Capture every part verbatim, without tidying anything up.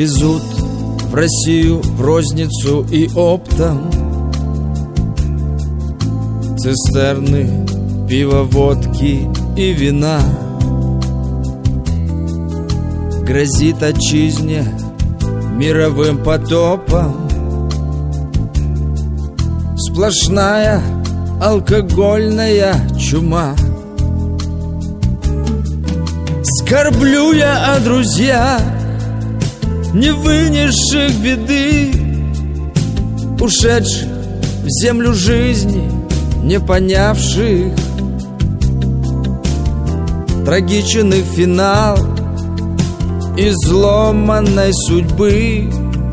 Везут в Россию в розницу и оптом цистерны пива, водки и вина. Грозит отчизне мировым потопом сплошная алкогольная чума. Скорблю я о друзьях, не вынесших беды, ушедших в землю жизни, не понявших трагичен их финал изломанной судьбы.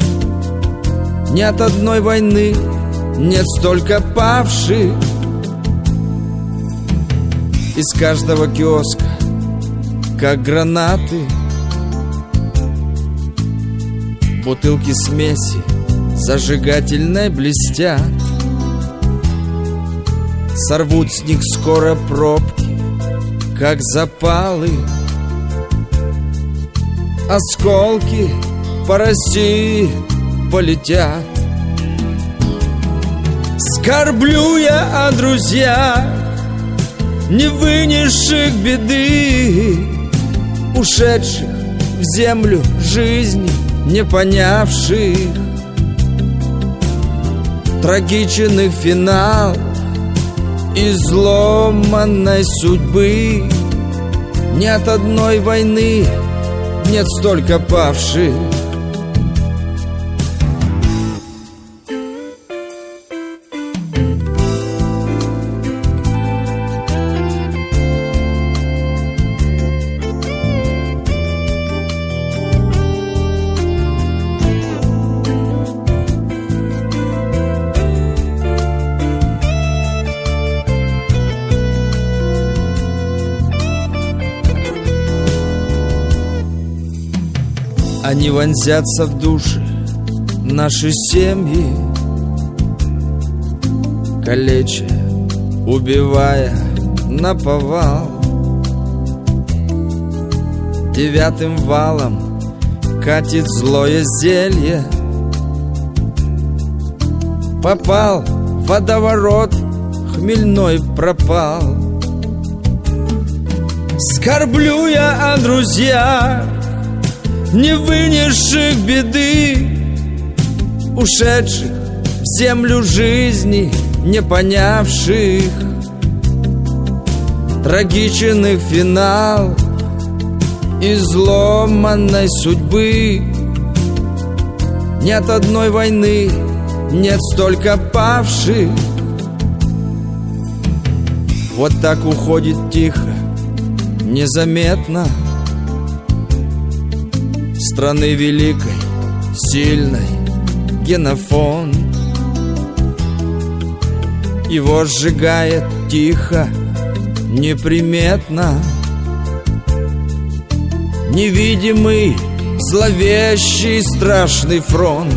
Нет одной войны, нет столько павших. Из каждого киоска, как гранаты, бутылки смеси зажигательной блестят. Сорвут с них скоро пробки, как запалы. Осколки по России полетят. Скорблю я о друзьях, не вынесших беды, ушедших в землю жизни, не понявших трагичен их финал изломанной судьбы. Нет одной войны, нет столько павших. Они вонзятся в души наши семьи, калеча, убивая наповал. Девятым валом катит злое зелье. Попал в водоворот, хмельной пропал. Скорблю я о друзьях, не вынесших беды, ушедших в землю жизни, не понявших трагичен их финал изломанной судьбы. Нет одной войны, нет столько павших. Вот так уходит тихо, незаметно страны великой, сильной генофонд. Его сжигает тихо, неприметно невидимый, зловещий, страшный фронт.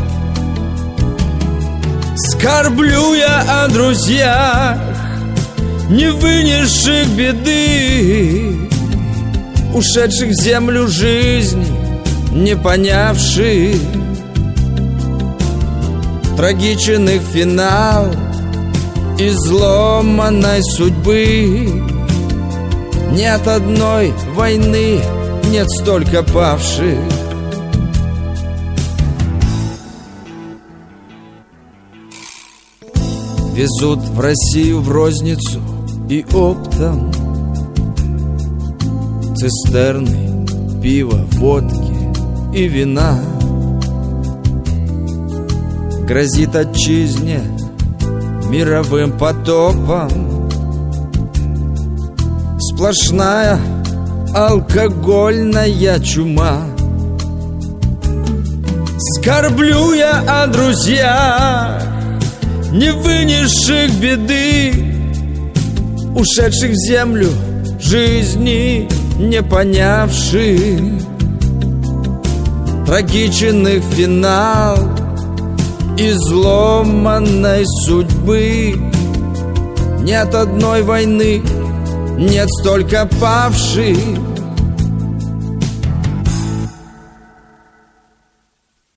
Скорблю я о друзьях, не вынесших беды, ушедших в землю жизни, не понявших трагичен их финал изломанной судьбы. Нет одной войны, нет столько павших. Везут в Россию в розницу и оптом цистерны пива, водки и вина. Грозит отчизне мировым потопом сплошная алкогольная чума. Скорблю я о друзьях, не вынесших беды, ушедших в землю жизни, не понявших трагичен их финал изломанной судьбы. Нет одной войны, нет столько павших.